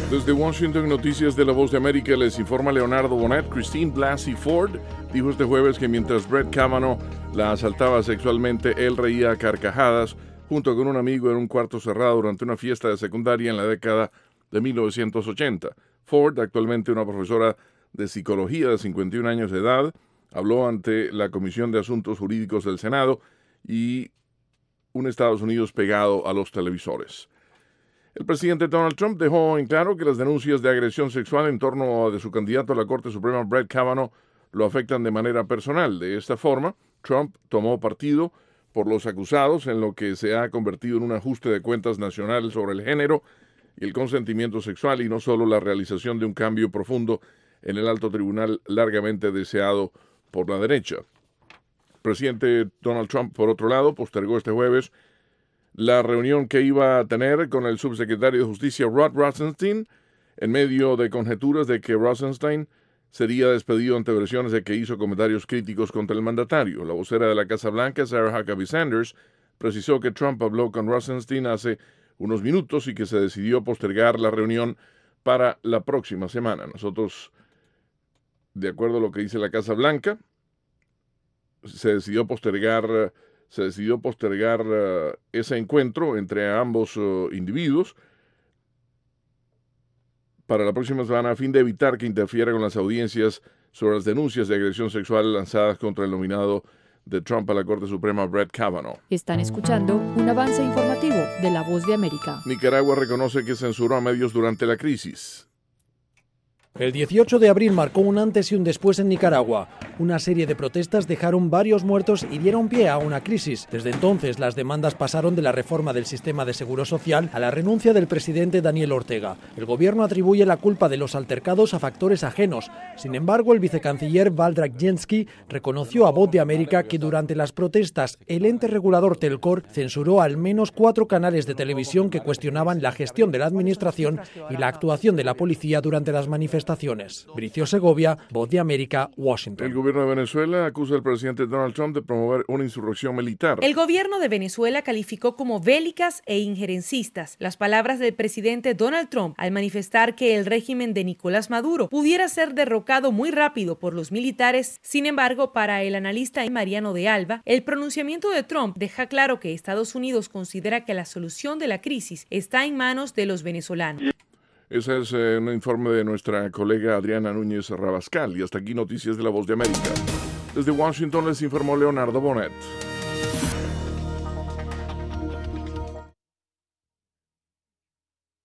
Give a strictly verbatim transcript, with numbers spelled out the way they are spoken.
Desde Washington, Noticias de la Voz de América, les informa Leonardo Bonet. Christine Blasey Ford dijo este jueves que mientras Brett Kavanaugh la asaltaba sexualmente, él reía a carcajadas junto con un amigo en un cuarto cerrado durante una fiesta de secundaria en la década de mil novecientos ochenta. Ford, actualmente una profesora de psicología de cincuenta y un años de edad, habló ante la Comisión de Asuntos Jurídicos del Senado y un Estados Unidos pegado a los televisores. El presidente Donald Trump dejó en claro que las denuncias de agresión sexual en torno a de su candidato a la Corte Suprema, Brett Kavanaugh, lo afectan de manera personal. De esta forma, Trump tomó partido por los acusados en lo que se ha convertido en un ajuste de cuentas nacional sobre el género y el consentimiento sexual, y no solo la realización de un cambio profundo en el alto tribunal largamente deseado por la derecha. El presidente Donald Trump, por otro lado, postergó este jueves la reunión que iba a tener con el subsecretario de Justicia Rod Rosenstein, en medio de conjeturas de que Rosenstein sería despedido ante versiones de que hizo comentarios críticos contra el mandatario. La vocera de la Casa Blanca, Sarah Huckabee Sanders, precisó que Trump habló con Rosenstein hace unos minutos y que se decidió postergar la reunión para la próxima semana. Nosotros, de acuerdo a lo que dice la Casa Blanca, se decidió postergar... Se decidió postergar uh, ese encuentro entre ambos uh, individuos para la próxima semana a fin de evitar que interfiera con las audiencias sobre las denuncias de agresión sexual lanzadas contra el nominado de Trump a la Corte Suprema, Brett Kavanaugh. Están escuchando un avance informativo de La Voz de América. Nicaragua reconoce que censuró a medios durante la crisis. El dieciocho de abril marcó un antes y un después en Nicaragua. Una serie de protestas dejaron varios muertos y dieron pie a una crisis. Desde entonces, las demandas pasaron de la reforma del sistema de seguro social a la renuncia del presidente Daniel Ortega. El gobierno atribuye la culpa de los altercados a factores ajenos. Sin embargo, el vicecanciller Valdrak Jensky reconoció a Voz de América que durante las protestas el ente regulador Telcor censuró al menos cuatro canales de televisión que cuestionaban la gestión de la administración y la actuación de la policía durante las manifestaciones. Bricio Segovia, Voz de América, Washington. El gobierno de Venezuela acusa al presidente Donald Trump de promover una insurrección militar. El gobierno de Venezuela calificó como bélicas e injerencistas las palabras del presidente Donald Trump al manifestar que el régimen de Nicolás Maduro pudiera ser derrocado muy rápido por los militares. Sin embargo, para el analista Mariano de Alba, el pronunciamiento de Trump deja claro que Estados Unidos considera que la solución de la crisis está en manos de los venezolanos. Ese es eh, un informe de nuestra colega Adriana Núñez Rabascal. Y hasta aquí Noticias de la Voz de América. Desde Washington les informó Leonardo Bonet.